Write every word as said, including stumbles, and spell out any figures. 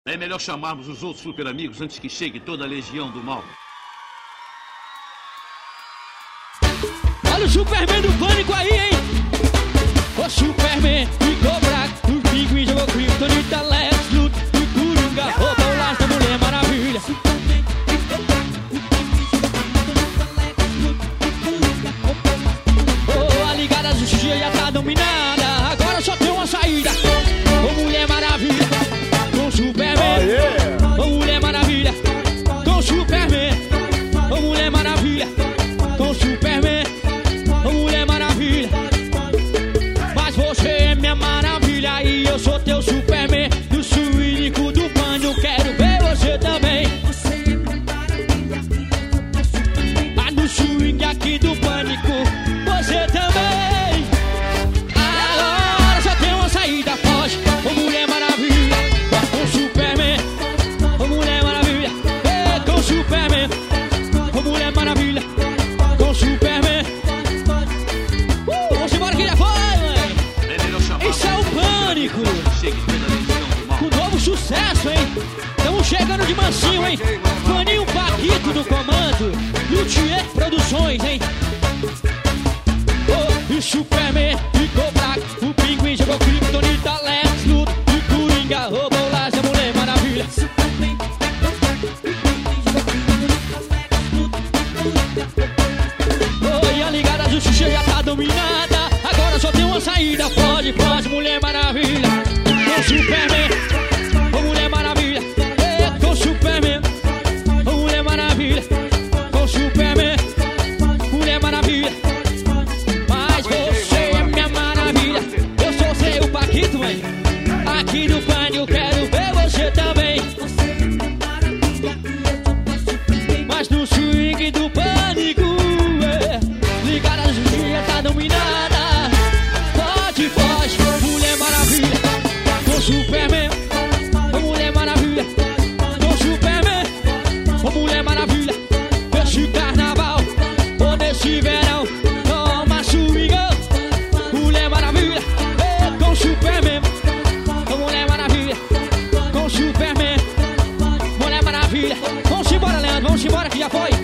É melhor chamarmos os outros super amigos antes que chegue toda a legião do mal. Olha o Superman do Pânico aí, hein? O Superman ficou fraco, o Pinguim jogou Kryptonita, Lex Luthor, o Coringa roubou o laço da Mulher Maravilha. Oh, a Liga da Justiça já tá dominada, agora só tem uma saída. Ô Mulher Maravilha, com Superman. Ô Mulher Maravilha, com Superman. Ô Mulher Maravilha, com Superman. Ô Mulher Maravilha, mas você é minha maravilha e eu sou teu Superman. Do suínico do pano, quero ver você também. Ah, no swing aqui do pânico, você também. Agora só tem uma saída, foge. Ô Mulher Maravilha, com Superman. Ô Mulher Maravilha, é com Superman. Ô Mulher Maravilha, com Superman. Uh, vamos embora que já foi, mãe. Isso é o Pânico. Com novo sucesso, hein? Estamos chegando de mansinho, hein? Paninho Paquito no comando. Luthier Produções, hein? Oh, e o Superman ficou fraco. O Pinguim jogou Kryptonita, Lex Luthor, e o Coringa roubou o laço da Mulher Maravilha. Oh, e a Liga da Justiça já tá dominada, agora só tem uma saída. Pode, pode, Mulher Maravilha, com Superman. Ô Mulher Maravilha, é, com Superman. Ô Mulher Maravilha, com Superman. Mulher Maravilha, mas você é minha maravilha. Eu sou seu Paquito, mãe. Aqui no Pânico eu quero ver você também. Mas no swing do Pânico, é, Liga da Justiça tá dominada. Pode, pode, Mulher Maravilha, com Superman. Ô Mulher Maravilha, com Superman. Ô Mulher Maravilha, nesse carnaval ou nesse verão, toma swing. Mulher Maravilha, é, com Superman. Ô Mulher Maravilha, com Superman. Mulher Maravilha, vamos embora, Leandro, vamos embora que já foi.